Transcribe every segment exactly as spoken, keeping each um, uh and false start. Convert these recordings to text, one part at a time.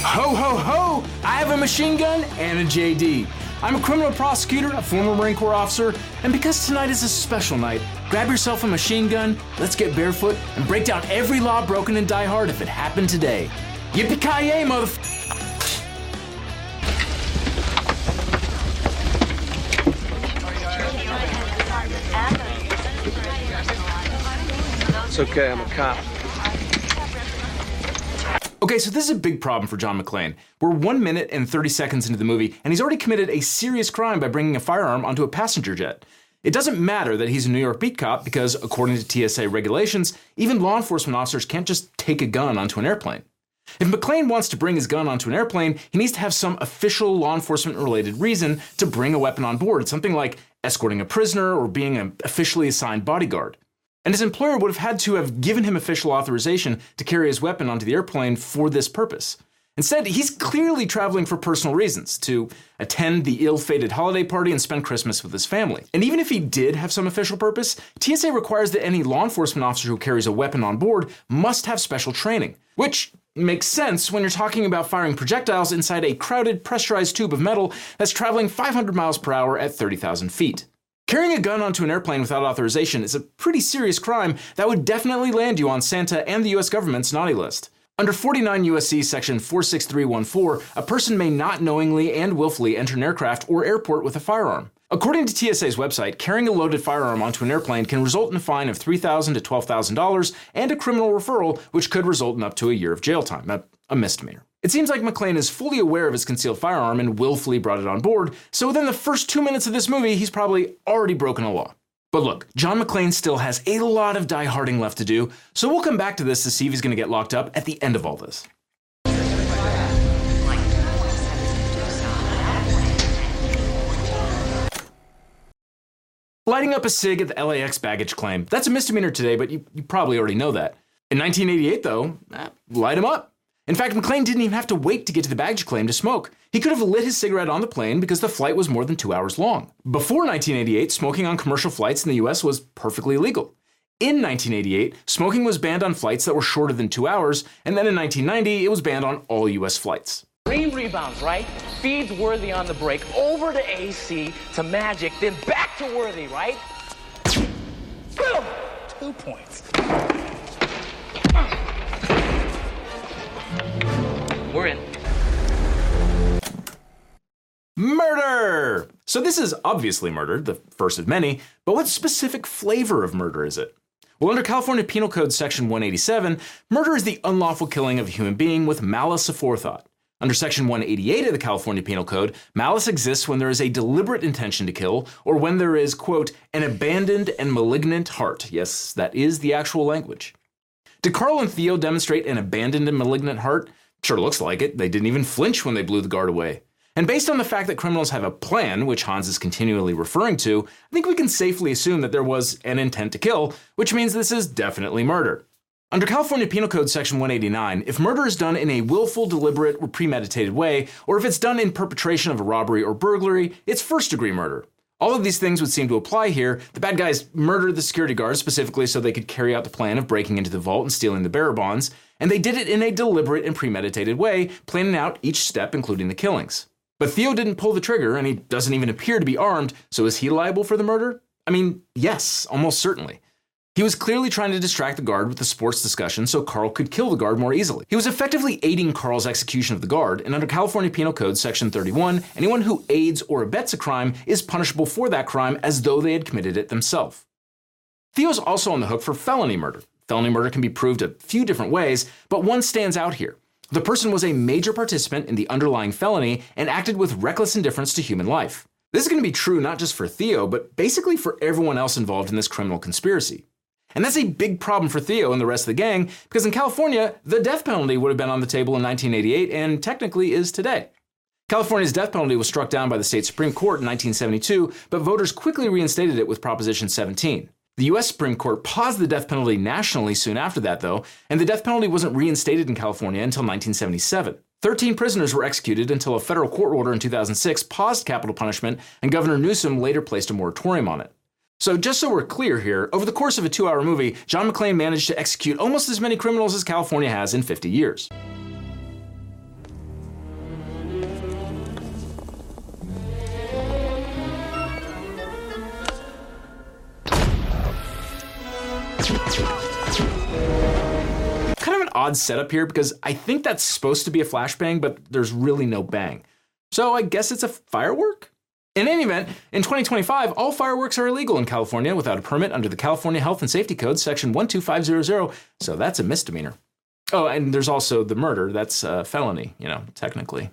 Ho, ho, ho! I have a machine gun and a J D. I'm a criminal prosecutor, a former Marine Corps officer, and because tonight is a special night, grab yourself a machine gun, let's get barefoot, and break down every law broken in Die Hard if it happened today. Yippee-ki-yay, motherf- It's okay, I'm a cop. Okay, so this is a big problem for John McClane. We're one minute and thirty seconds into the movie, and he's already committed a serious crime by bringing a firearm onto a passenger jet. It doesn't matter that he's a New York beat cop because, according to T S A regulations, even law enforcement officers can't just take a gun onto an airplane. If McClane wants to bring his gun onto an airplane, he needs to have some official law enforcement-related reason to bring a weapon on board, something like escorting a prisoner or being an officially assigned bodyguard. And his employer would have had to have given him official authorization to carry his weapon onto the airplane for this purpose. Instead, he's clearly traveling for personal reasons, to attend the ill-fated holiday party and spend Christmas with his family. And even if he did have some official purpose, T S A requires that any law enforcement officer who carries a weapon on board must have special training, which makes sense when you're talking about firing projectiles inside a crowded, pressurized tube of metal that's traveling five hundred miles per hour at thirty thousand feet. Carrying a gun onto an airplane without authorization is a pretty serious crime that would definitely land you on Santa and the U S government's naughty list. Under forty-nine U S C section four six three one four, a person may not knowingly and willfully enter an aircraft or airport with a firearm. According to T S A's website, carrying a loaded firearm onto an airplane can result in a fine of three thousand dollars to twelve thousand dollars and a criminal referral, which could result in up to a year of jail time, a, a misdemeanor. It seems like McClane is fully aware of his concealed firearm and willfully brought it on board, so within the first two minutes of this movie, he's probably already broken a law. But look, John McClane still has a lot of die-harding left to do, so we'll come back to this to see if he's going to get locked up at the end of all this. Lighting up a cig at the L A X baggage claim. That's a misdemeanor today, but you, you probably already know that. In nineteen eighty-eight, though, eh, light him up. In fact, McClane didn't even have to wait to get to the baggage claim to smoke. He could have lit his cigarette on the plane because the flight was more than two hours long. Before nineteen eighty-eight, smoking on commercial flights in the U S was perfectly legal. In nineteen eighty-eight, smoking was banned on flights that were shorter than two hours, and then in nineteen ninety, it was banned on all U S flights. Green rebounds, right? Feeds Worthy on the break, over to A C, to Magic, then back to Worthy, right? Boom! Two points. We're in. Murder! So this is obviously murder, the first of many, but what specific flavor of murder is it? Well, under California Penal Code Section one eighty-seven, murder is the unlawful killing of a human being with malice aforethought. Under Section one eighty-eight of the California Penal Code, malice exists when there is a deliberate intention to kill, or when there is, quote, an abandoned and malignant heart. Yes, that is the actual language. Did Carl and Theo demonstrate an abandoned and malignant heart? Sure looks like it. They didn't even flinch when they blew the guard away. And based on the fact that criminals have a plan, which Hans is continually referring to, I think we can safely assume that there was an intent to kill, which means this is definitely murder. Under California Penal Code Section one eighty-nine, if murder is done in a willful, deliberate, or premeditated way, or if it's done in perpetration of a robbery or burglary, it's first-degree murder. All of these things would seem to apply here. The bad guys murdered the security guards specifically so they could carry out the plan of breaking into the vault and stealing the bearer bonds, and they did it in a deliberate and premeditated way, planning out each step, including the killings. But Theo didn't pull the trigger, and he doesn't even appear to be armed, so is he liable for the murder? I mean, yes, almost certainly. He was clearly trying to distract the guard with the sports discussion so Carl could kill the guard more easily. He was effectively aiding Carl's execution of the guard, and under California Penal Code Section thirty-one, anyone who aids or abets a crime is punishable for that crime as though they had committed it themselves. Theo's also on the hook for felony murder. Felony murder can be proved a few different ways, but one stands out here. The person was a major participant in the underlying felony and acted with reckless indifference to human life. This is going to be true not just for Theo, but basically for everyone else involved in this criminal conspiracy. And that's a big problem for Theo and the rest of the gang, because in California, the death penalty would have been on the table in nineteen eighty-eight and technically is today. California's death penalty was struck down by the state Supreme Court in nineteen seventy-two, but voters quickly reinstated it with Proposition seventeen. The U S Supreme Court paused the death penalty nationally soon after that, though, and the death penalty wasn't reinstated in California until nineteen seventy-seven. Thirteen prisoners were executed until a federal court order in two thousand six paused capital punishment, and Governor Newsom later placed a moratorium on it. So just so we're clear here, over the course of a two-hour movie, John McClane managed to execute almost as many criminals as California has in fifty years. odd setup here because I think that's supposed to be a flashbang, but there's really no bang. So I guess it's a firework? In any event, in twenty twenty-five, all fireworks are illegal in California without a permit under the California Health and Safety Code, section one two five zero zero, so that's a misdemeanor. Oh, and there's also the murder. That's a felony, you know, technically.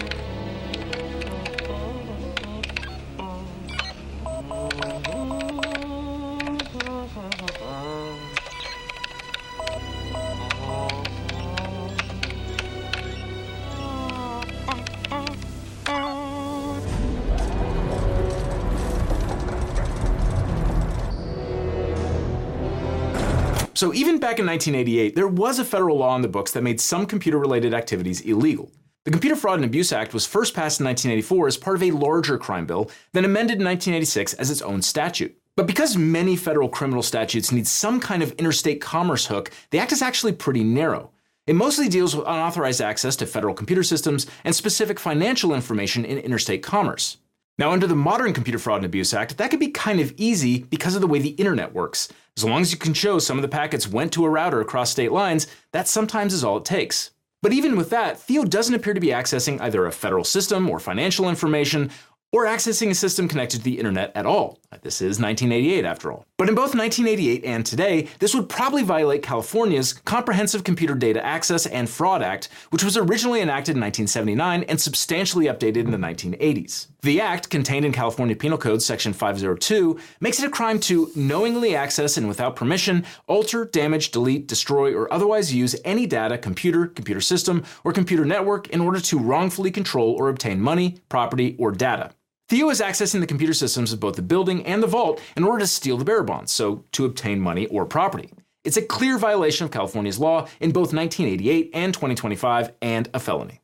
So even back in nineteen eighty-eight, there was a federal law on the books that made some computer-related activities illegal. The Computer Fraud and Abuse Act was first passed in nineteen eighty-four as part of a larger crime bill, then amended in nineteen eighty-six as its own statute. But because many federal criminal statutes need some kind of interstate commerce hook, the act is actually pretty narrow. It mostly deals with unauthorized access to federal computer systems and specific financial information in interstate commerce. Now, under the modern Computer Fraud and Abuse Act, that could be kind of easy because of the way the internet works. As long as you can show some of the packets went to a router across state lines, that sometimes is all it takes. But even with that, Theo doesn't appear to be accessing either a federal system or financial information, or accessing a system connected to the internet at all. This is nineteen eighty-eight after all. But in both nineteen eighty-eight and today, this would probably violate California's Comprehensive Computer Data Access and Fraud Act, which was originally enacted in nineteen seventy-nine and substantially updated in the nineteen eighties. The act, contained in California Penal Code section five oh two, makes it a crime to knowingly access and without permission, alter, damage, delete, destroy, or otherwise use any data, computer, computer system, or computer network in order to wrongfully control or obtain money, property, or data. Theo is accessing the computer systems of both the building and the vault in order to steal the bearer bonds, so to obtain money or property. It's a clear violation of California's law in both nineteen eighty-eight and twenty twenty-five and a felony.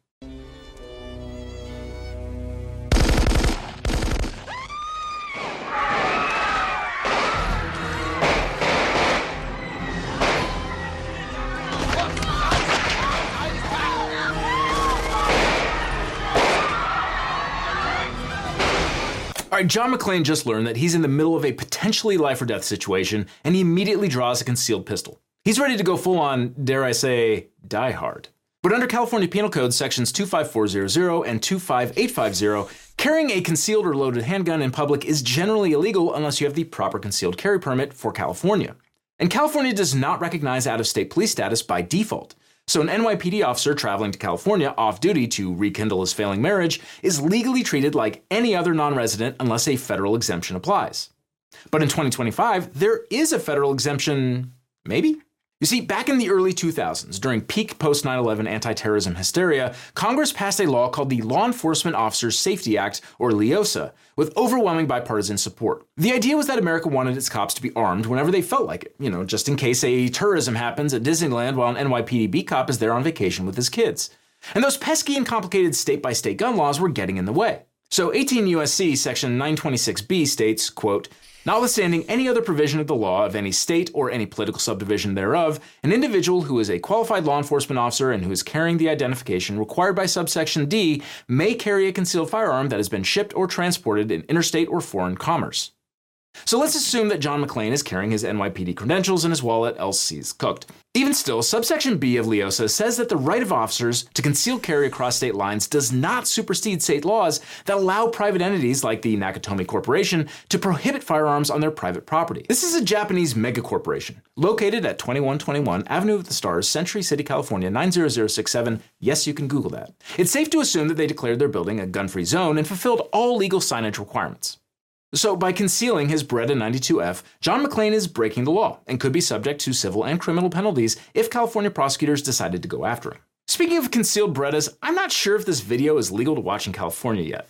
All right, John McClane just learned that he's in the middle of a potentially life or death situation, and he immediately draws a concealed pistol. He's ready to go full on, dare I say, die hard. But under California Penal Code sections two five four zero zero and two five eight five zero, carrying a concealed or loaded handgun in public is generally illegal unless you have the proper concealed carry permit for California. And California does not recognize out-of-state police status by default. So an N Y P D officer traveling to California off-duty to rekindle his failing marriage is legally treated like any other non-resident unless a federal exemption applies. But in twenty twenty-five, there is a federal exemption, maybe? You see, back in the early two thousands, during peak post nine eleven anti-terrorism hysteria, Congress passed a law called the Law Enforcement Officers Safety Act, or LEOSA, with overwhelming bipartisan support. The idea was that America wanted its cops to be armed whenever they felt like it, you know, just in case a terrorism happens at Disneyland while an N Y P D beat cop is there on vacation with his kids. And those pesky and complicated state-by-state gun laws were getting in the way. So eighteen U S C section nine twenty-six B states, quote, "Notwithstanding any other provision of the law of any state or any political subdivision thereof, an individual who is a qualified law enforcement officer and who is carrying the identification required by subsection D may carry a concealed firearm that has been shipped or transported in interstate or foreign commerce." So let's assume that John McClane is carrying his N Y P D credentials in his wallet, else he's cooked. Even still, subsection B of LEOSA says that the right of officers to conceal carry across state lines does not supersede state laws that allow private entities like the Nakatomi Corporation to prohibit firearms on their private property. This is a Japanese megacorporation located at twenty-one twenty-one Avenue of the Stars, Century City, California nine zero zero six seven. Yes, you can Google that. It's safe to assume that they declared their building a gun-free zone and fulfilled all legal signage requirements. So by concealing his Beretta ninety-two F, John McClane is breaking the law and could be subject to civil and criminal penalties if California prosecutors decided to go after him. Speaking of concealed Berettas, I'm not sure if this video is legal to watch in California yet.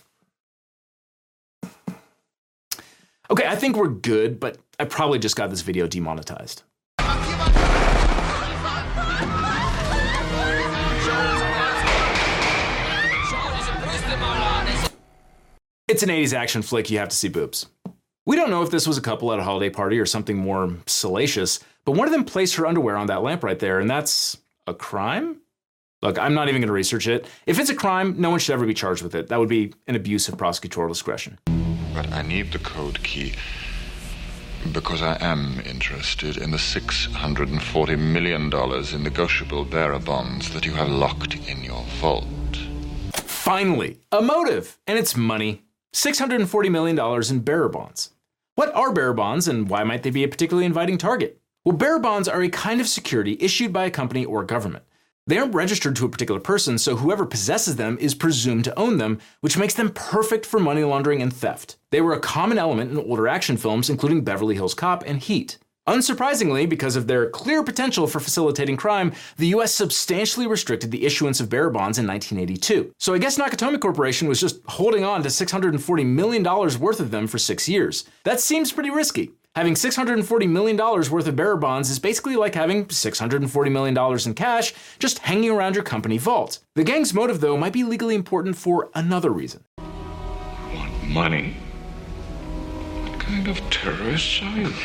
Okay, I think we're good, but I probably just got this video demonetized. It's an eighties action flick, you have to see boobs. We don't know if this was a couple at a holiday party or something more salacious, but one of them placed her underwear on that lamp right there, and that's a crime? Look, I'm not even going to research it. If it's a crime, no one should ever be charged with it. That would be an abuse of prosecutorial discretion. But I need the code key Because I am interested in the six hundred forty million dollars in negotiable bearer bonds that you have locked in your vault. Finally, a motive, and it's money. six hundred forty million dollars in bearer bonds. What are bearer bonds, and why might they be a particularly inviting target? Well, bearer bonds are a kind of security issued by a company or government. They aren't registered to a particular person, so whoever possesses them is presumed to own them, which makes them perfect for money laundering and theft. They were a common element in older action films, including Beverly Hills Cop and Heat. Unsurprisingly, because of their clear potential for facilitating crime, the U S substantially restricted the issuance of bearer bonds in nineteen eighty-two. So I guess Nakatomi Corporation was just holding on to six hundred forty million dollars worth of them for six years. That seems pretty risky. Having six hundred forty million dollars worth of bearer bonds is basically like having six hundred forty million dollars in cash just hanging around your company vault. The gang's motive, though, might be legally important for another reason. Want money? What kind of terrorists are you?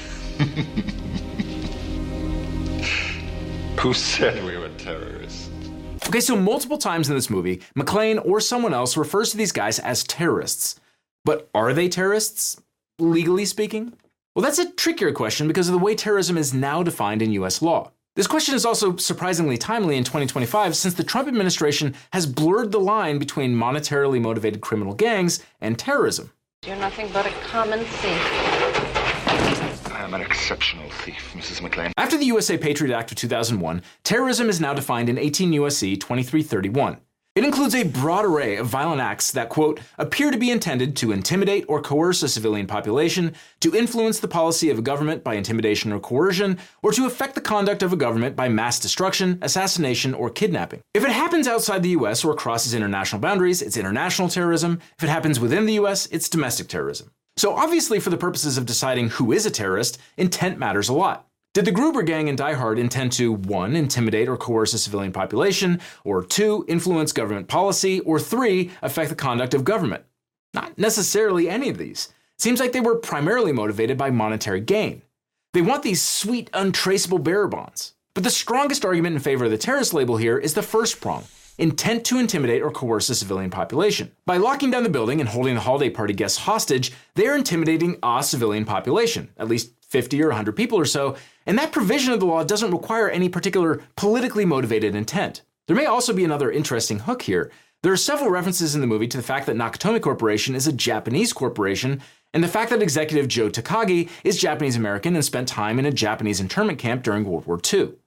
Who said we were terrorists? Okay, so multiple times in this movie, McClane or someone else refers to these guys as terrorists. But are they terrorists, legally speaking? Well, that's a trickier question because of the way terrorism is now defined in U S law. This question is also surprisingly timely in twenty twenty-five since the Trump administration has blurred the line between monetarily motivated criminal gangs and terrorism. You're nothing but a common thief. I am an exceptional thief, Missus McClane. After the U S A Patriot Act of two thousand one, terrorism is now defined in eighteen U S C twenty-three thirty-one. It includes a broad array of violent acts that, quote, appear to be intended to intimidate or coerce a civilian population, to influence the policy of a government by intimidation or coercion, or to affect the conduct of a government by mass destruction, assassination, or kidnapping. If it happens outside the U S or crosses international boundaries, it's international terrorism. If it happens within the U S, it's domestic terrorism. So obviously, for the purposes of deciding who is a terrorist, intent matters a lot. Did the Gruber gang in Die Hard intend to, one, intimidate or coerce a civilian population, or two, influence government policy, or three, affect the conduct of government? Not necessarily any of these. Seems like they were primarily motivated by monetary gain. They want these sweet, untraceable bearer bonds. But the strongest argument in favor of the terrorist label here is the first prong, intent to intimidate or coerce a civilian population. By locking down the building and holding the holiday party guests hostage, they are intimidating a civilian population, at least fifty or one hundred people or so, and that provision of the law doesn't require any particular politically motivated intent. There may also be another interesting hook here. There are several references in the movie to the fact that Nakatomi Corporation is a Japanese corporation, and the fact that executive Joe Takagi is Japanese American and spent time in a Japanese internment camp during World War Two.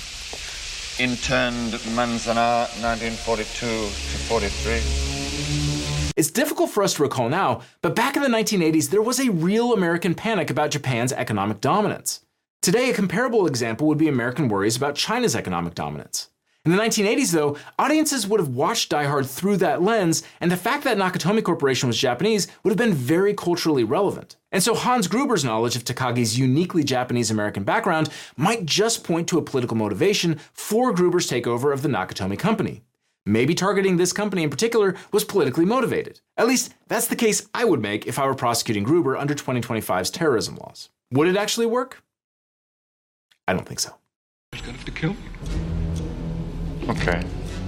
Interned Manzanar, nineteen forty-two to forty-three. It's difficult for us to recall now, but back in the nineteen eighties, there was a real American panic about Japan's economic dominance. Today, a comparable example would be American worries about China's economic dominance. In the nineteen eighties, though, audiences would have watched Die Hard through that lens, and the fact that Nakatomi Corporation was Japanese would have been very culturally relevant. And so Hans Gruber's knowledge of Takagi's uniquely Japanese-American background might just point to a political motivation for Gruber's takeover of the Nakatomi Company. Maybe targeting this company in particular was politically motivated. At least, that's the case I would make if I were prosecuting Gruber under twenty twenty-five's terrorism laws. Would it actually work? I don't think so. He's gonna have to kill me. Okay.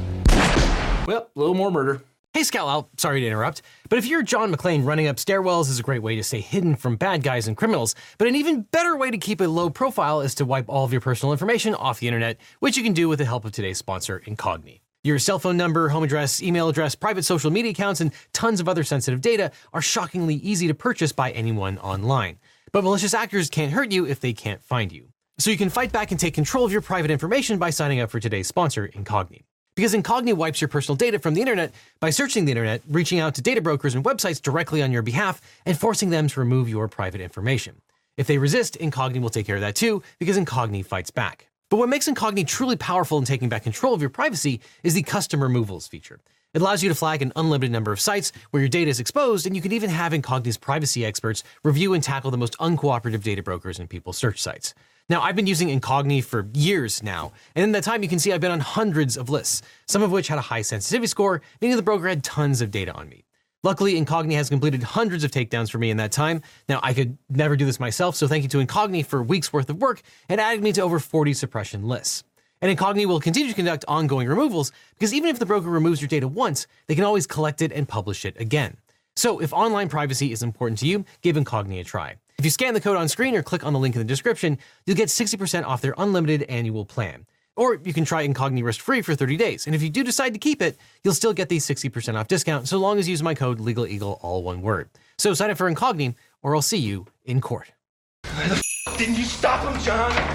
Well, a little more murder. Hey Scout, sorry to interrupt, but if you're John McClane, running up stairwells is a great way to stay hidden from bad guys and criminals, but an even better way to keep a low profile is to wipe all of your personal information off the internet, which you can do with the help of today's sponsor, Incogni. Your cell phone number, home address, email address, private social media accounts, and tons of other sensitive data are shockingly easy to purchase by anyone online. But malicious actors can't hurt you if they can't find you. So you can fight back and take control of your private information by signing up for today's sponsor, Incogni. Because Incogni wipes your personal data from the internet by searching the internet, reaching out to data brokers and websites directly on your behalf, and forcing them to remove your private information. If they resist, Incogni will take care of that too, because Incogni fights back. But what makes Incogni truly powerful in taking back control of your privacy is the custom removals feature. It allows you to flag an unlimited number of sites where your data is exposed, and you can even have Incogni's privacy experts review and tackle the most uncooperative data brokers and people search sites. Now, I've been using Incogni for years now, and in that time you can see I've been on hundreds of lists, some of which had a high sensitivity score, meaning the broker had tons of data on me. Luckily, Incogni has completed hundreds of takedowns for me in that time. Now, I could never do this myself, so thank you to Incogni for weeks worth of work and adding me to over forty suppression lists. And Incogni will continue to conduct ongoing removals, because even if the broker removes your data once, they can always collect it and publish it again. So if online privacy is important to you, give Incogni a try. If you scan the code on screen or click on the link in the description, you'll get sixty percent off their unlimited annual plan. Or you can try Incogni risk-free for thirty days, and if you do decide to keep it, you'll still get the sixty percent off discount so long as you use my code LegalEagle, all one word. So sign up for Incogni, or I'll see you in court. Why the f*** didn't you stop him, John?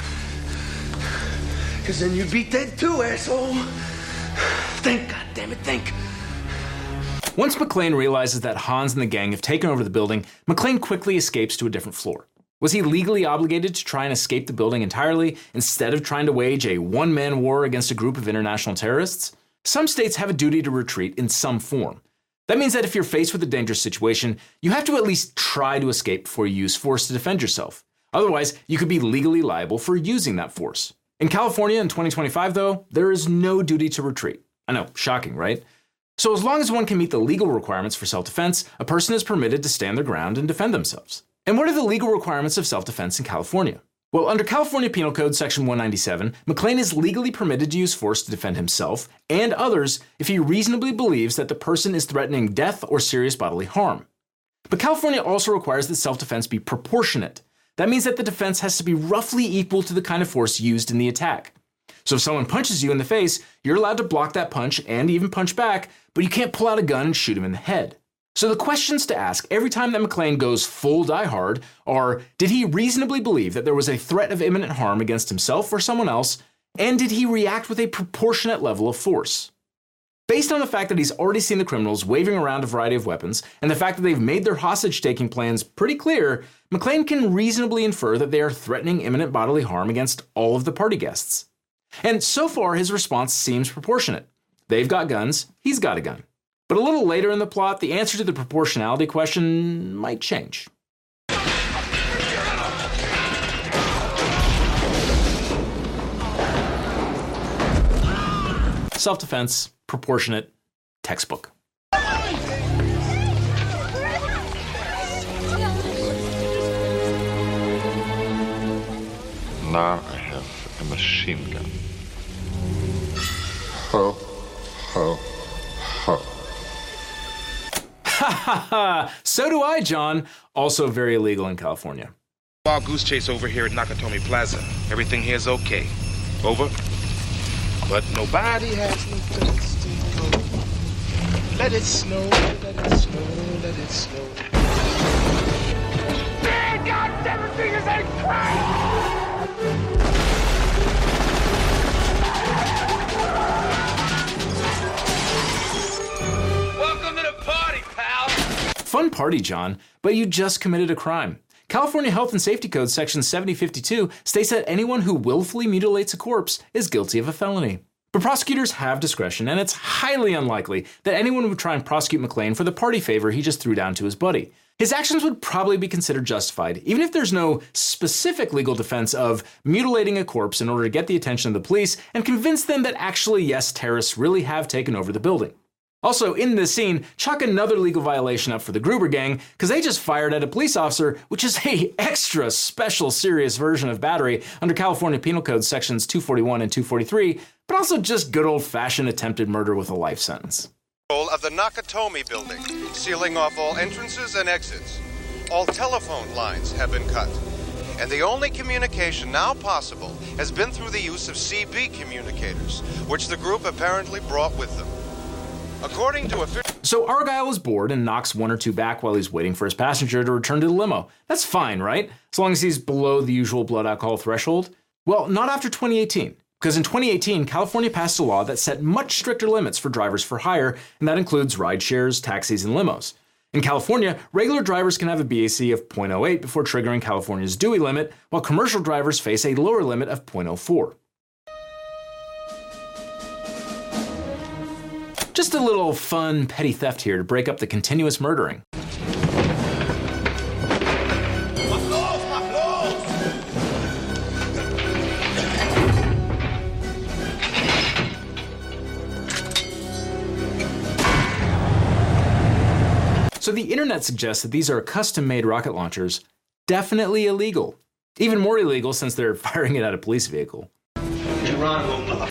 Because then you'd be dead too, asshole. Think, goddammit, think. Once McClane realizes that Hans and the gang have taken over the building, McClane quickly escapes to a different floor. Was he legally obligated to try and escape the building entirely instead of trying to wage a one-man war against a group of international terrorists? Some states have a duty to retreat in some form. That means that if you're faced with a dangerous situation, you have to at least try to escape before you use force to defend yourself. Otherwise, you could be legally liable for using that force. In California in twenty twenty-five, though, there is no duty to retreat. I know, shocking, right? So as long as one can meet the legal requirements for self-defense, a person is permitted to stand their ground and defend themselves. And what are the legal requirements of self-defense in California? Well, under California Penal Code Section one ninety-seven, McClane is legally permitted to use force to defend himself and others if he reasonably believes that the person is threatening death or serious bodily harm. But California also requires that self-defense be proportionate. That means that the defense has to be roughly equal to the kind of force used in the attack. So if someone punches you in the face, you're allowed to block that punch and even punch back, but you can't pull out a gun and shoot him in the head. So the questions to ask every time that McClane goes full die hard are, did he reasonably believe that there was a threat of imminent harm against himself or someone else, and did he react with a proportionate level of force? Based on the fact that he's already seen the criminals waving around a variety of weapons, and the fact that they've made their hostage-taking plans pretty clear, McClane can reasonably infer that they are threatening imminent bodily harm against all of the party guests. And so far, his response seems proportionate. They've got guns, he's got a gun. But a little later in the plot, the answer to the proportionality question might change. Self-defense, proportionate, textbook. Now I have a machine gun. Ho, ho, ho. Ha ha ha! So do I, John. Also very illegal in California. Wild goose chase over here at Nakatomi Plaza. Everything here's okay. Over. But nobody has no place to go. Let it snow, let it snow, let it snow. Man, God, seven fingers ain't crazy! Welcome to the party, pal! Fun party, John, but you just committed a crime. California Health and Safety Code Section seventy fifty-two states that anyone who willfully mutilates a corpse is guilty of a felony. But prosecutors have discretion, and it's highly unlikely that anyone would try and prosecute McClane for the party favor he just threw down to his buddy. His actions would probably be considered justified, even if there's no specific legal defense of mutilating a corpse in order to get the attention of the police and convince them that actually, yes, terrorists really have taken over the building. Also, in this scene, chalk another legal violation up for the Gruber gang, because they just fired at a police officer, which is a extra special serious version of battery under California Penal Code Sections two forty-one and two forty-three, but also just good old-fashioned attempted murder with a life sentence. Of the Nakatomi building, sealing off all entrances and exits. All telephone lines have been cut. And the only communication now possible has been through the use of C B communicators, which the group apparently brought with them. According to official... So Argyle is bored and knocks one or two back while he's waiting for his passenger to return to the limo. That's fine, right? As long as he's below the usual blood alcohol threshold. Well, not after twenty eighteen. Because in twenty eighteen, California passed a law that set much stricter limits for drivers for hire, and that includes ride shares, taxis, and limos. In California, regular drivers can have a B A C of zero point zero eight before triggering California's Dewey limit, while commercial drivers face a lower limit of zero point zero four. Just a little fun petty theft here to break up the continuous murdering. So the internet suggests that these are custom-made rocket launchers, definitely illegal. Even more illegal since they're firing it at a police vehicle. Geronimo, mother...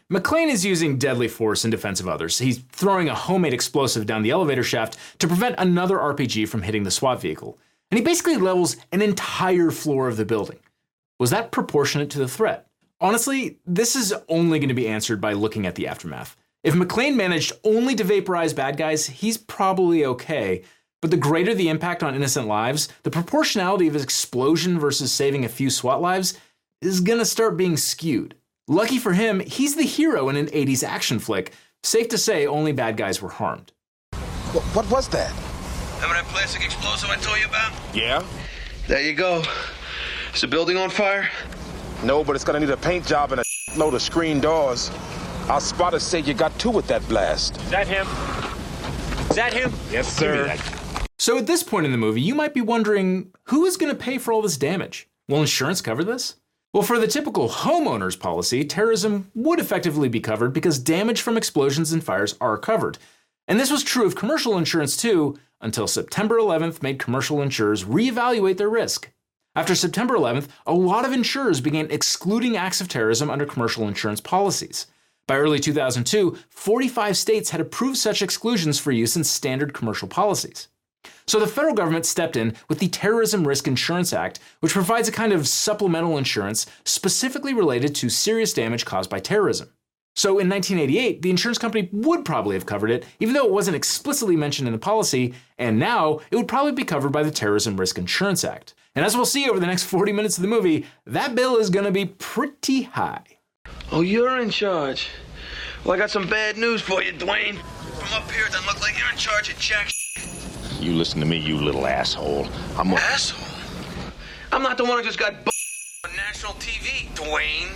McClane is using deadly force in defense of others. He's throwing a homemade explosive down the elevator shaft to prevent another R P G from hitting the SWAT vehicle. And he basically levels an entire floor of the building. Was that proportionate to the threat? Honestly, this is only going to be answered by looking at the aftermath. If McClane managed only to vaporize bad guys, he's probably okay. But the greater the impact on innocent lives, the proportionality of his explosion versus saving a few SWAT lives is going to start being skewed. Lucky for him, he's the hero in an eighties action flick. Safe to say, only bad guys were harmed. What, what was that? Remember that plastic explosive I told you about? Yeah? There you go. Is the building on fire? No, but it's gonna need a paint job and a load of screen doors. Our spotters say you got two with that blast. Is that him? Is that him? Yes, sir. So at this point in the movie, you might be wondering, who is going to pay for all this damage? Will insurance cover this? Well, for the typical homeowner's policy, terrorism would effectively be covered because damage from explosions and fires are covered. And this was true of commercial insurance too, until September eleventh made commercial insurers reevaluate their risk. After September eleventh, a lot of insurers began excluding acts of terrorism under commercial insurance policies. By early two thousand two, forty-five states had approved such exclusions for use in standard commercial policies. So the federal government stepped in with the Terrorism Risk Insurance Act, which provides a kind of supplemental insurance specifically related to serious damage caused by terrorism. So in nineteen eighty-eight, the insurance company would probably have covered it, even though it wasn't explicitly mentioned in the policy, and now it would probably be covered by the Terrorism Risk Insurance Act. And as we'll see over the next forty minutes of the movie, that bill is going to be pretty high. Oh, you're in charge. Well, I got some bad news for you, Dwayne. From up here, it doesn't look like you're in charge of jack. You listen to me, you little asshole. I'm a- Asshole? I'm not the one who just got b- on national T V, Dwayne.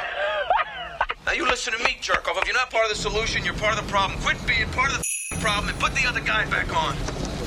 Now you listen to me, jerk off. If you're not part of the solution, you're part of the problem. Quit being part of the problem and put the other guy back on.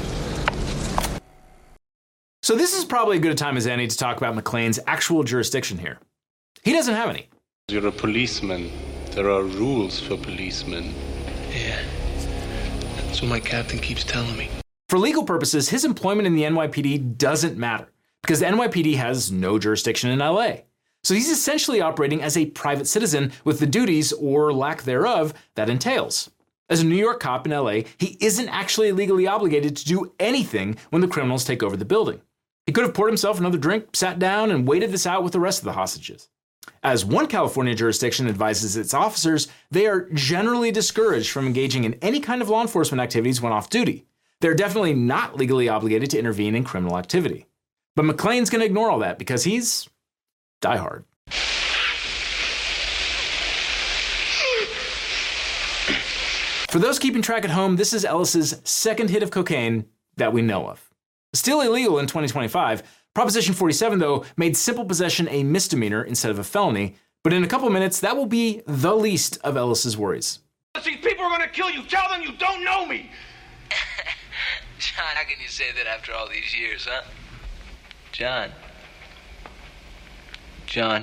So this is probably as good a time as any to talk about McClane's actual jurisdiction here. He doesn't have any. You're a policeman. There are rules for policemen. Yeah. That's what my captain keeps telling me. For legal purposes, his employment in the N Y P D doesn't matter, because the N Y P D has no jurisdiction in L A. So he's essentially operating as a private citizen with the duties, or lack thereof, that entails. As a New York cop in L A, he isn't actually legally obligated to do anything when the criminals take over the building. He could have poured himself another drink, sat down, and waited this out with the rest of the hostages. As one California jurisdiction advises its officers, they are generally discouraged from engaging in any kind of law enforcement activities when off duty. They're definitely not legally obligated to intervene in criminal activity. But McClane's going to ignore all that because he's diehard. For those keeping track at home, this is Ellis's second hit of cocaine that we know of. Still illegal in twenty twenty-five, Proposition forty-seven, though, made simple possession a misdemeanor instead of a felony, but in a couple minutes, that will be the least of Ellis's worries. These people are gonna kill you. Tell them you don't know me. John, how can you say that after all these years, huh? John. John.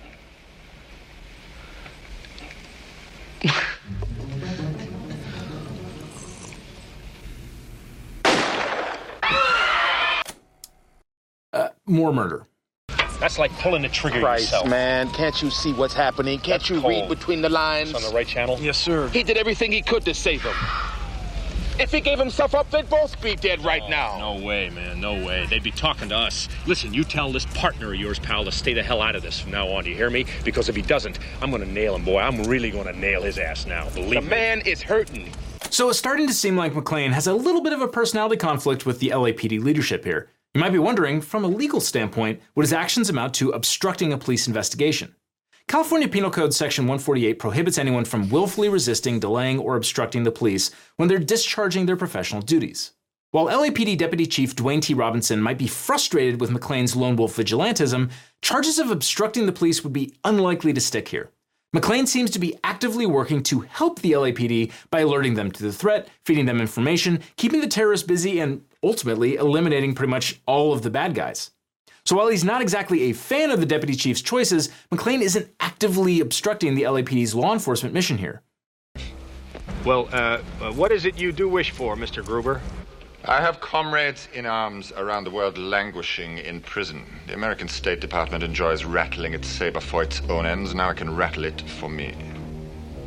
uh, more murder. That's like pulling the trigger Christ, yourself. man, can't you see what's happening? Can't That's you cold. read between the lines? It's on the right channel? Yes, sir. He did everything he could to save him. If he gave himself up, they'd both be dead right Oh, now. No way, man, no way. They'd be talking to us. Listen, you tell this partner of yours, pal, to stay the hell out of this from now on. Do you hear me? Because if he doesn't, I'm gonna nail him, boy. I'm really gonna nail his ass now, believe The me. man is hurting. So it's starting to seem like McClane has a little bit of a personality conflict with the L A P D leadership here. You might be wondering, from a legal standpoint, would his actions amount to obstructing a police investigation? California Penal Code Section one forty-eight prohibits anyone from willfully resisting, delaying, or obstructing the police when they're discharging their professional duties. While L A P D Deputy Chief Dwayne T. Robinson might be frustrated with McClane's lone wolf vigilantism, charges of obstructing the police would be unlikely to stick here. McClane seems to be actively working to help the L A P D by alerting them to the threat, feeding them information, keeping the terrorists busy, and ultimately eliminating pretty much all of the bad guys. So while he's not exactly a fan of the deputy chief's choices, McClane isn't actively obstructing the L A P D's law enforcement mission here. Well, uh, uh, what is it you do wish for, Mister Gruber? I have comrades in arms around the world languishing in prison. The American State Department enjoys rattling its saber for its own ends. Now I can rattle it for me.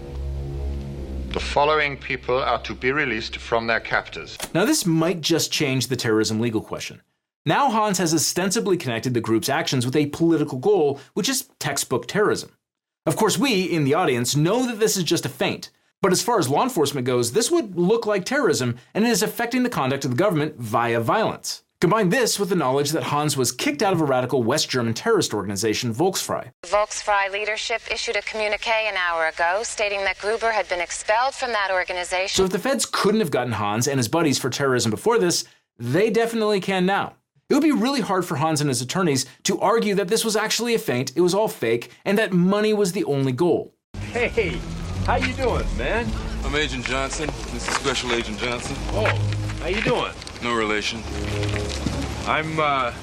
following people are to be released from their captors. Now, this might just change the terrorism legal question. Now Hans has ostensibly connected the group's actions with a political goal, which is textbook terrorism. Of course, we, in the audience, know that this is just a feint. But as far as law enforcement goes, this would look like terrorism, and it is affecting the conduct of the government via violence. Combine this with the knowledge that Hans was kicked out of a radical West German terrorist organization, Volksfrei. Volksfrei leadership issued a communique an hour ago stating that Gruber had been expelled from that organization. So if the feds couldn't have gotten Hans and his buddies for terrorism before this, they definitely can now. It would be really hard for Hans and his attorneys to argue that this was actually a feint, it was all fake, and that money was the only goal. Hey, how you doing, man? I'm Agent Johnson. This is Special Agent Johnson. Oh, how you doing? No relation. I'm, uh...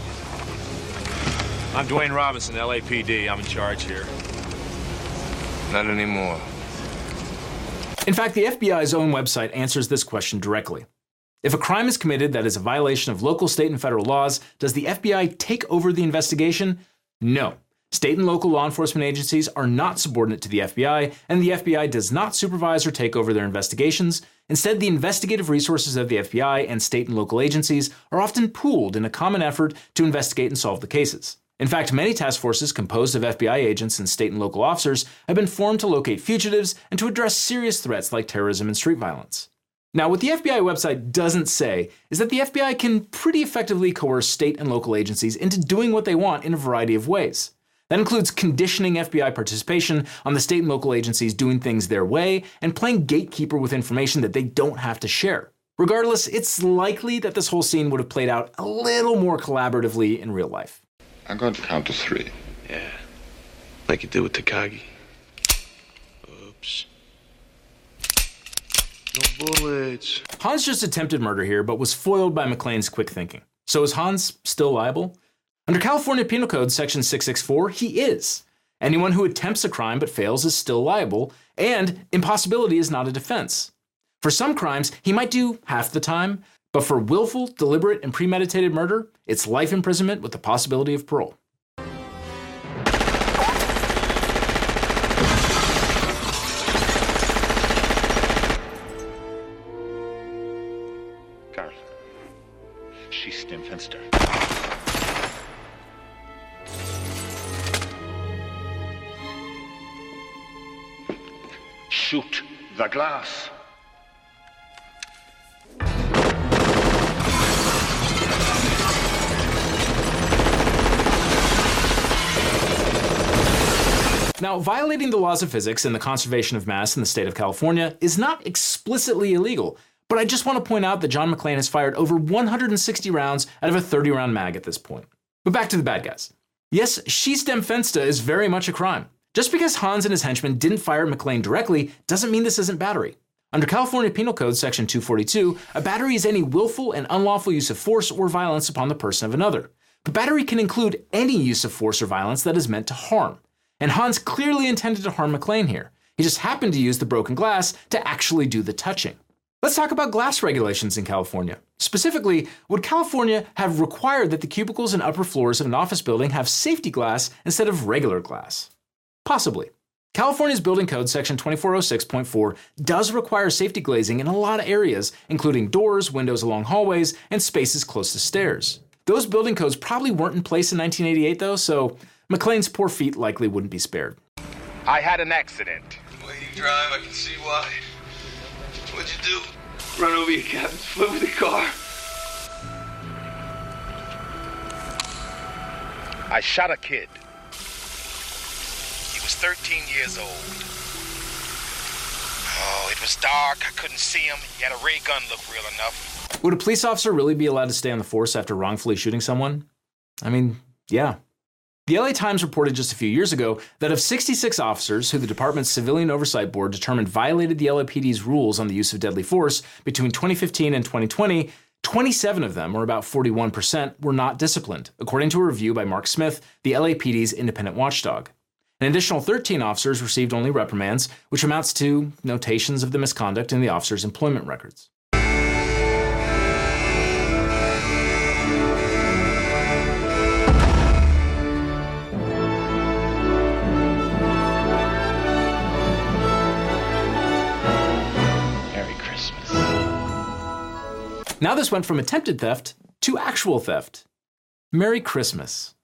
I'm Dwayne Robinson, L A P D. I'm in charge here. Not anymore. In fact, the F B I's own website answers this question directly. If a crime is committed that is a violation of local, state, and federal laws, does the F B I take over the investigation? No. State and local law enforcement agencies are not subordinate to the F B I, and the F B I does not supervise or take over their investigations. Instead, the investigative resources of the F B I and state and local agencies are often pooled in a common effort to investigate and solve the cases. In fact, many task forces composed of F B I agents and state and local officers have been formed to locate fugitives and to address serious threats like terrorism and street violence. Now, what the F B I website doesn't say is that the F B I can pretty effectively coerce state and local agencies into doing what they want in a variety of ways. That includes conditioning F B I participation on the state and local agencies doing things their way and playing gatekeeper with information that they don't have to share. Regardless, it's likely that this whole scene would have played out a little more collaboratively in real life. I'm going to count to three. Yeah, like you did with Takagi. Oops. No bullets. Hans just attempted murder here, but was foiled by McClane's quick thinking. So is Hans still liable? Under California Penal Code Section six sixty-four, he is. Anyone who attempts a crime but fails is still liable, and impossibility is not a defense. For some crimes, he might do half the time, but for willful, deliberate, and premeditated murder, it's life imprisonment with the possibility of parole. Carl, schieß dem Fenster. Shoot the glass. Now, violating the laws of physics and the conservation of mass in the state of California is not explicitly illegal, but I just want to point out that John McClane has fired over one hundred sixty rounds out of a thirty round mag at this point. But back to the bad guys. Yes, schieß dem Fenster is very much a crime. Just because Hans and his henchmen didn't fire at McClane directly doesn't mean this isn't battery. Under California Penal Code Section two forty-two, a battery is any willful and unlawful use of force or violence upon the person of another. But battery can include any use of force or violence that is meant to harm. And Hans clearly intended to harm McClane here. He just happened to use the broken glass to actually do the touching. Let's talk about glass regulations in California. Specifically, would California have required that the cubicles and upper floors of an office building have safety glass instead of regular glass? Possibly. California's Building Code Section twenty-four oh six point four does require safety glazing in a lot of areas, including doors, windows along hallways, and spaces close to stairs. Those building codes probably weren't in place in nineteen eighty-eight though, so McClane's poor feet likely wouldn't be spared. I had an accident. The way you drive, I can see why. What'd you do? Run over your cabin's foot with the car? I shot a kid. He was thirteen years old. Oh, it was dark. I couldn't see him. He had a ray gun, look real enough. Would a police officer really be allowed to stay on the force after wrongfully shooting someone? I mean, yeah. The L A Times reported just a few years ago that of sixty-six officers who the department's Civilian Oversight Board determined violated the L A P D's rules on the use of deadly force between twenty fifteen and twenty twenty, twenty-seven of them, or about forty-one percent, were not disciplined, according to a review by Mark Smith, the L A P D's independent watchdog. An additional thirteen officers received only reprimands, which amounts to notations of the misconduct in the officers' employment records. Now this went from attempted theft to actual theft. Merry Christmas.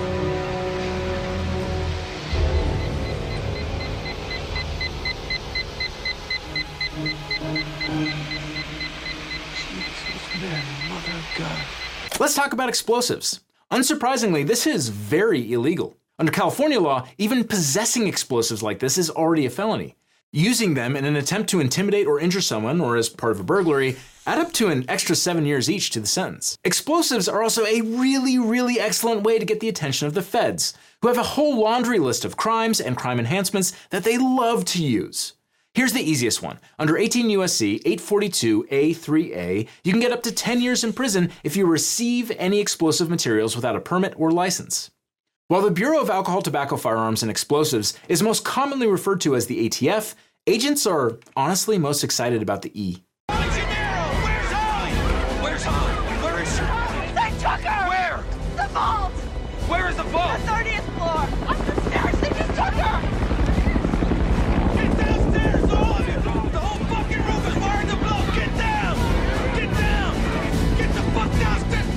Let's talk about explosives. Unsurprisingly, this is very illegal. Under California law, even possessing explosives like this is already a felony. Using them in an attempt to intimidate or injure someone, or as part of a burglary, add up to an extra seven years each to the sentence. Explosives are also a really, really excellent way to get the attention of the feds, who have a whole laundry list of crimes and crime enhancements that they love to use. Here's the easiest one. Under eighteen U S C eight forty-two A three A, you can get up to ten years in prison if you receive any explosive materials without a permit or license. While the Bureau of Alcohol, Tobacco, Firearms, and Explosives is most commonly referred to as the A T F, agents are honestly most excited about the E. Where's Holly? Where's Holly? Where is she? They took her! Where? The vault! Where is the vault? The thirtieth floor! Up the stairs! They just took her! Get downstairs, all of you! The whole fucking roof is wired to blow! Get down! Get down! Get the fuck downstairs!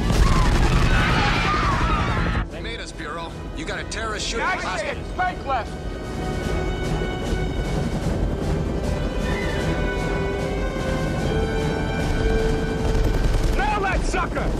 They made us, Bureau. You got a terrorist shooting I hostage. say it! Bank left! Nail that sucker!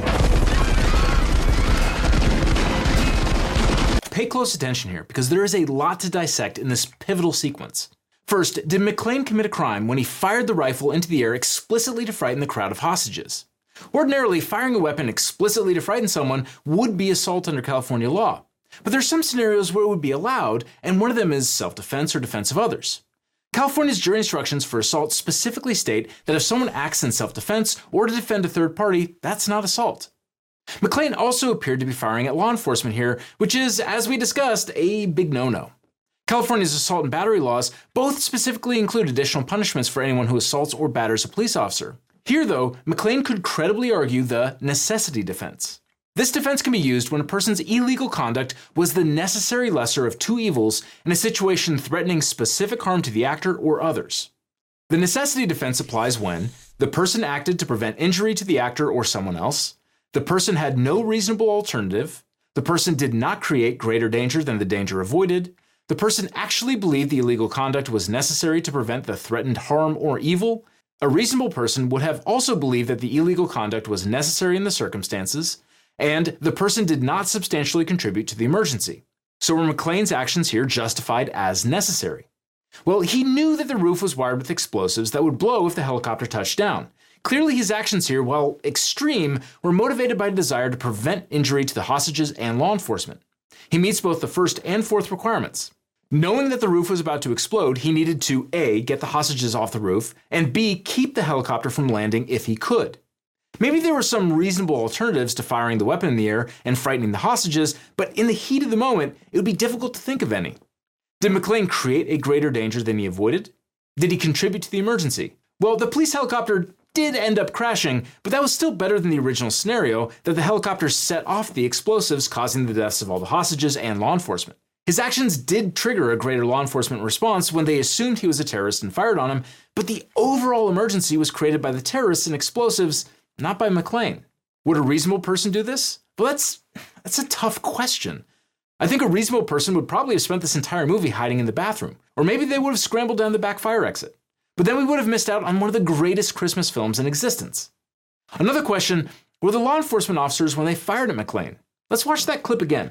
Pay close attention here, because there is a lot to dissect in this pivotal sequence. First, did McClane commit a crime when he fired the rifle into the air explicitly to frighten the crowd of hostages? Ordinarily, firing a weapon explicitly to frighten someone would be assault under California law. But there's some scenarios where it would be allowed, and one of them is self-defense or defense of others. California's jury instructions for assault specifically state that if someone acts in self-defense or to defend a third party, that's not assault. McClane also appeared to be firing at law enforcement here, which is, as we discussed, a big no-no. California's assault and battery laws both specifically include additional punishments for anyone who assaults or batters a police officer. Here, though, McClane could credibly argue the necessity defense. This defense can be used when a person's illegal conduct was the necessary lesser of two evils in a situation threatening specific harm to the actor or others. The necessity defense applies when the person acted to prevent injury to the actor or someone else, the person had no reasonable alternative, the person did not create greater danger than the danger avoided, the person actually believed the illegal conduct was necessary to prevent the threatened harm or evil, a reasonable person would have also believed that the illegal conduct was necessary in the circumstances, and the person did not substantially contribute to the emergency. So were McClane's actions here justified as necessary? Well, he knew that the roof was wired with explosives that would blow if the helicopter touched down. Clearly his actions here, while extreme, were motivated by a desire to prevent injury to the hostages and law enforcement. He meets both the first and fourth requirements. Knowing that the roof was about to explode, he needed to A, get the hostages off the roof, and B, keep the helicopter from landing if he could. Maybe there were some reasonable alternatives to firing the weapon in the air and frightening the hostages, but in the heat of the moment, it would be difficult to think of any. Did McClane create a greater danger than he avoided? Did he contribute to the emergency? Well, the police helicopter did end up crashing, but that was still better than the original scenario that the helicopter set off the explosives, causing the deaths of all the hostages and law enforcement. His actions did trigger a greater law enforcement response when they assumed he was a terrorist and fired on him, but the overall emergency was created by the terrorists and explosives, not by McClane. Would a reasonable person do this? Well, that's, that's a tough question. I think a reasonable person would probably have spent this entire movie hiding in the bathroom, or maybe they would have scrambled down the back fire exit. But then we would have missed out on one of the greatest Christmas films in existence. Another question, were the law enforcement officers when they fired at McClane? Let's watch that clip again.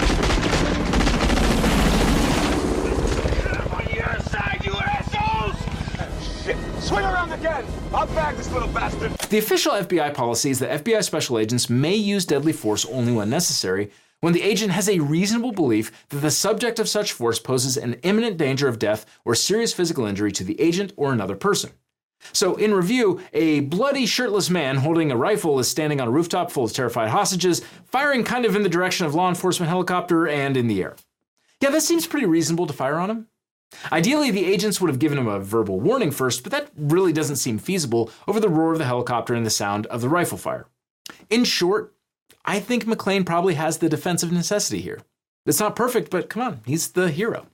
On your side, you assholes! Shit, swing around again! I'll bag this little bastard! The official F B I policy is that F B I special agents may use deadly force only when necessary, when the agent has a reasonable belief that the subject of such force poses an imminent danger of death or serious physical injury to the agent or another person. So, in review, a bloody, shirtless man holding a rifle is standing on a rooftop full of terrified hostages, firing kind of in the direction of law enforcement helicopter and in the air. Yeah, that seems pretty reasonable to fire on him. Ideally, the agents would have given him a verbal warning first, but that really doesn't seem feasible over the roar of the helicopter and the sound of the rifle fire. In short, I think McClane probably has the defensive necessity here. It's not perfect, but come on, he's the hero.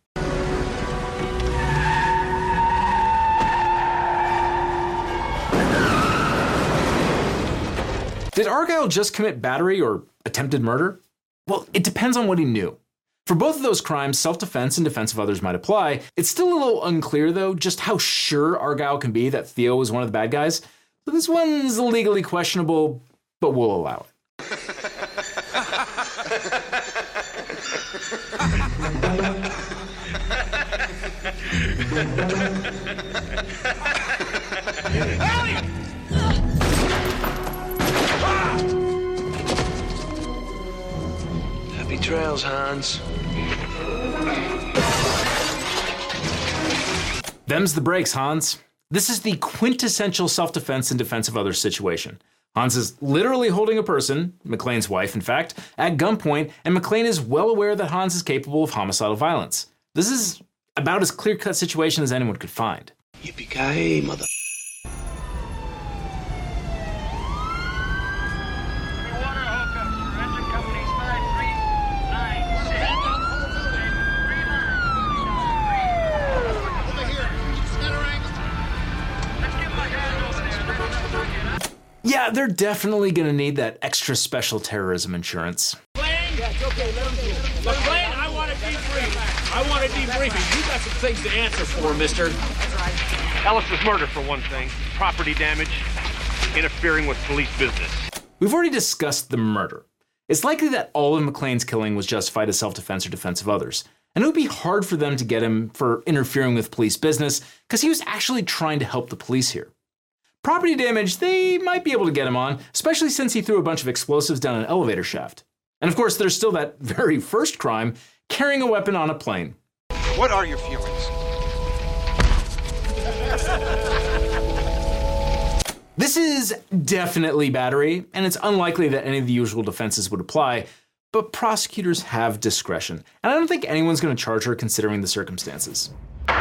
Did Argyle just commit battery or attempted murder? Well, it depends on what he knew. For both of those crimes, self-defense and defense of others might apply. It's still a little unclear, though, just how sure Argyle can be that Theo was one of the bad guys. So this one's legally questionable, but we'll allow it. Happy trails, Hans. Them's the breaks, Hans. This is the quintessential self-defense and defense of others situation. Hans is literally holding a person, McClane's wife in fact, at gunpoint, and McClane is well aware that Hans is capable of homicidal violence. This is about as clear-cut situation as anyone could find. Yippee-ki-yay, mother... Yeah, they're definitely gonna need that extra special terrorism insurance. McClane, I want a debrief. I want a debriefing. You got some things to answer for, mister. Ellis's murder, for one thing. Property damage. Interfering with police business. We've already discussed the murder. It's likely that all of McClane's killing was justified as self-defense or defense of others. And it would be hard for them to get him for interfering with police business, because he was actually trying to help the police here. Property damage, they might be able to get him on, especially since he threw a bunch of explosives down an elevator shaft. And of course, there's still that very first crime, carrying a weapon on a plane. What are your feelings? This is definitely battery, and it's unlikely that any of the usual defenses would apply, but prosecutors have discretion, and I don't think anyone's going to charge her considering the circumstances. All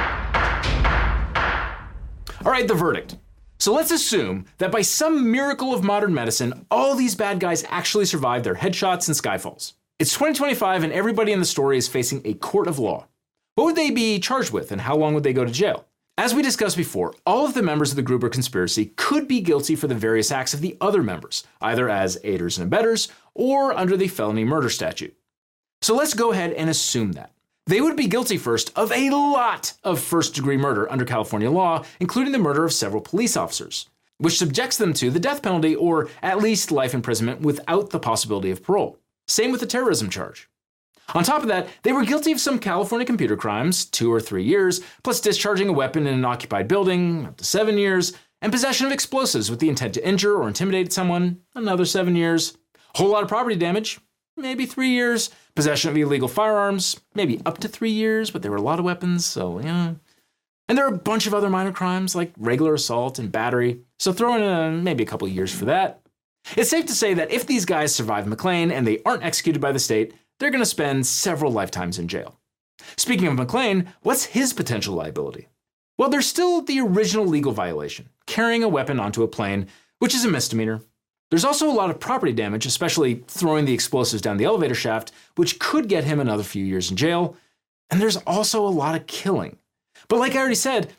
right, the verdict. So let's assume that by some miracle of modern medicine, all these bad guys actually survived their headshots and skyfalls. It's twenty twenty-five and everybody in the story is facing a court of law. What would they be charged with and how long would they go to jail? As we discussed before, all of the members of the Gruber conspiracy could be guilty for the various acts of the other members, either as aiders and abettors or under the felony murder statute. So let's go ahead and assume that. They would be guilty first of a lot of first-degree murder under California law, including the murder of several police officers, which subjects them to the death penalty or at least life imprisonment without the possibility of parole. Same with the terrorism charge. On top of that, they were guilty of some California computer crimes, two or three years, plus discharging a weapon in an occupied building, up to seven years, and possession of explosives with the intent to injure or intimidate someone, another seven years. Whole lot of property damage, maybe three years. Possession of illegal firearms, maybe up to three years, but there were a lot of weapons, so yeah. And there are a bunch of other minor crimes like regular assault and battery, so throw in a, maybe a couple of years for that. It's safe to say that if these guys survive McClane and they aren't executed by the state, they're going to spend several lifetimes in jail. Speaking of McClane, what's his potential liability? Well, there's still the original legal violation, carrying a weapon onto a plane, which is a misdemeanor. There's also a lot of property damage, especially throwing the explosives down the elevator shaft, which could get him another few years in jail. And there's also a lot of killing. But like I already said,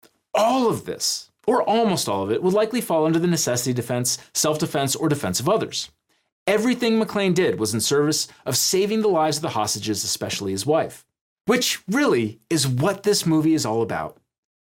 all of this, or almost all of it, would likely fall under the necessity defense, self-defense, or defense of others. Everything McClane did was in service of saving the lives of the hostages, especially his wife. Which really is what this movie is all about.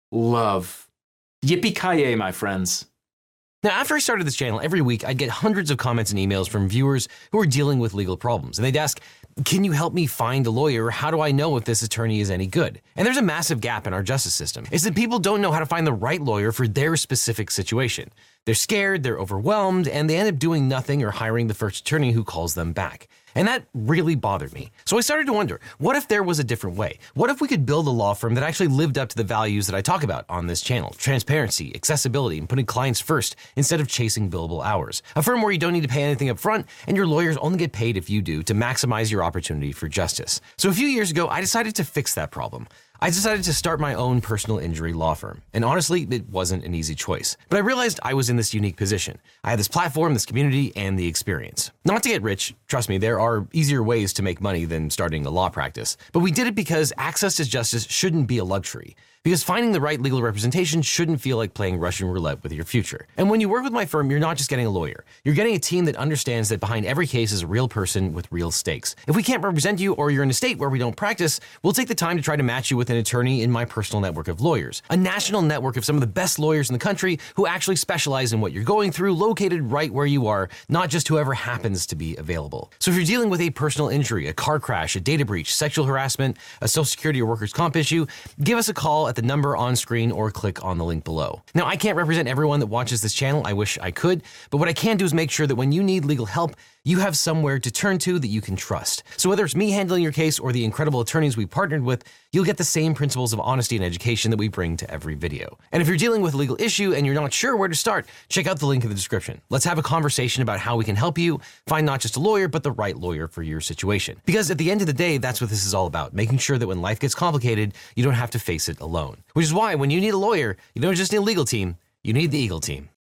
Love. Yippee-ki-yay, my friends. Now, after I started this channel, every week I'd get hundreds of comments and emails from viewers who are dealing with legal problems. And they'd ask, can you help me find a lawyer? How do I know if this attorney is any good? And there's a massive gap in our justice system. It's that people don't know how to find the right lawyer for their specific situation. They're scared, they're overwhelmed, and they end up doing nothing or hiring the first attorney who calls them back. And that really bothered me. So I started to wonder, what if there was a different way? What if we could build a law firm that actually lived up to the values that I talk about on this channel? Transparency, accessibility, and putting clients first instead of chasing billable hours. A firm where you don't need to pay anything up front, and your lawyers only get paid if you do to maximize your opportunity for justice. So a few years ago, I decided to fix that problem. I decided to start my own personal injury law firm. And honestly, it wasn't an easy choice. But I realized I was in this unique position. I had this platform, this community, and the experience. Not to get rich, trust me, there are easier ways to make money than starting a law practice. But we did it because access to justice shouldn't be a luxury. Because finding the right legal representation shouldn't feel like playing Russian roulette with your future. And when you work with my firm, you're not just getting a lawyer. You're getting a team that understands that behind every case is a real person with real stakes. If we can't represent you or you're in a state where we don't practice, we'll take the time to try to match you with an attorney in my personal network of lawyers. A national network of some of the best lawyers in the country who actually specialize in what you're going through, located right where you are, not just whoever happens to be available. So if you're dealing with a personal injury, a car crash, a data breach, sexual harassment, a social security or workers' comp issue, give us a call at the number on screen or click on the link below. Now, I can't represent everyone that watches this channel. I wish I could, but what I can do is make sure that when you need legal help, you have somewhere to turn to that you can trust. So whether it's me handling your case or the incredible attorneys we partnered with, you'll get the same principles of honesty and education that we bring to every video. And if you're dealing with a legal issue and you're not sure where to start, check out the link in the description. Let's have a conversation about how we can help you find not just a lawyer, but the right lawyer for your situation. Because at the end of the day, that's what this is all about, making sure that when life gets complicated, you don't have to face it alone. Which is why when you need a lawyer, you don't just need a legal team, you need the Eagle team.